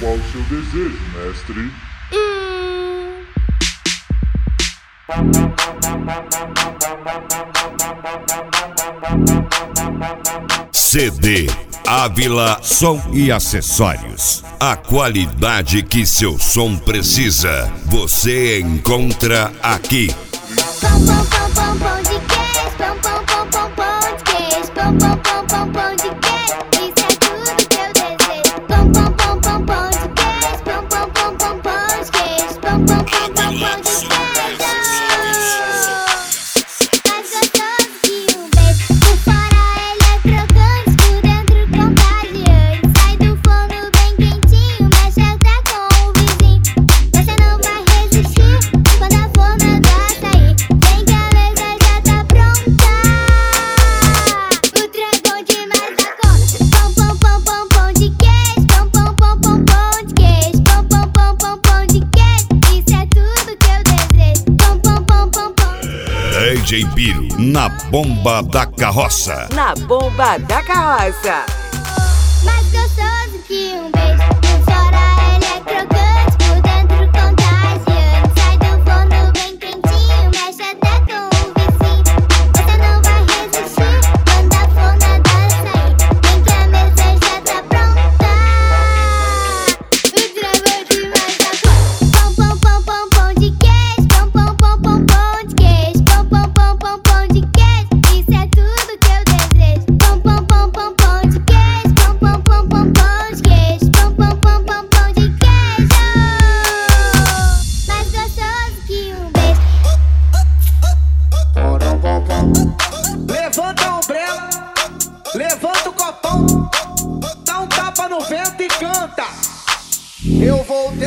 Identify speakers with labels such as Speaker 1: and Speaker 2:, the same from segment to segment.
Speaker 1: Qual o seu desejo, mestre?
Speaker 2: CD Ávila Som e Acessórios. A qualidade que seu som precisa, você encontra aqui.
Speaker 3: Pão, pão, pão, pão, pão de queijo, pão, pão, pão, pão, pão de queijo, pão, pão, pão, pão, pão de queijo, isso é tudo que eu desejo. Pão, pão, pão, pão, pão de queijo, pão, pão, pão, pão, pão de queijo, pão, pão, pão, pão, pão de queijo. Mais gostoso que um beijo, por fora ele é crocante, por dentro contagiante. Sai do forno bem quentinho, mexe até com o vizinho. Você não vai resistir quando a fornada sair. Vem que a mesa já tá pronta. O trem é bom demais da conta. Pão, pão, pão, pão, pão de queijo, pão, pão, pão, pão, pão de queijo, pão, pão, pão, pão, pão de queijo, isso é tudo que eu desejo. Pão, pão, pão, pão, pão.
Speaker 2: DJ Biro na bomba da carroça.
Speaker 4: Na bomba da carroça.
Speaker 3: Mais gostoso que um beijo, por fora ele é crocante, por dentro contagiante. Sai do forno bem quentinho, mexe até com o vizinho. Você não vai resistir quando a fornada sair. Vem que a mesa já tá pronta. O travou demais da conta. Pão, pão, pão, pão, pão de queijo, pão, pão, pão, pão, pão de queijo, pão, pão, pão, pão, pão de queijo, isso é tudo que eu desejo. Pão, pão, pão, pão, pão de queijo, pão, pão, pão, pão, pão de queijo, pão, pão, pão, pão, pão de queijo. Mais gostoso que um beijo.
Speaker 5: Levanta a ombrela, levanta o copão, dá um tapa no vento e canta. Eu voltei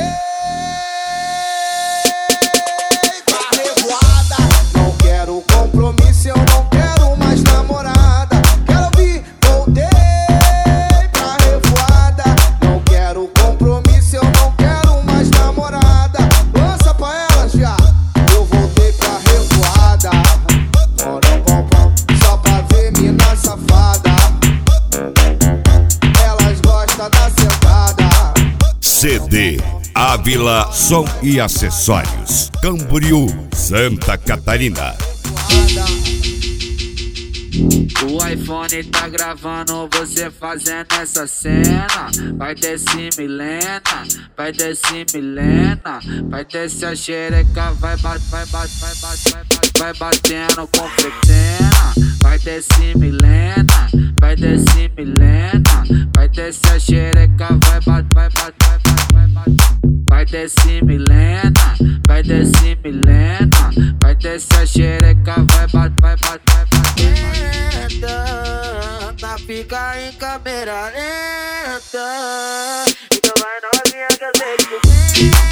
Speaker 5: pra revoada. Não quero compromisso, eu não quero mais namorada. Quero ouvir, voltei pra revoada. Não quero compromisso, eu não quero mais namorada. Lança pra ela já. Eu voltei pra revoada. Só pra ver mina safada. Elas gostam da sentada.
Speaker 2: CD Ávila Som e Acessórios. Camboriú, Santa Catarina.
Speaker 6: O iPhone tá gravando você fazendo essa cena. Vai descer Milena, vai descer Milena, vai descer a xereca, vai batendo com fretena. Vai descer Milena, vai descer Milena, vai descer a xereca, vai descer Milena, vai descer Milena, vai descer a xereca, vai lenta, fica em câmera lenta. Então vai novinha que eu sei que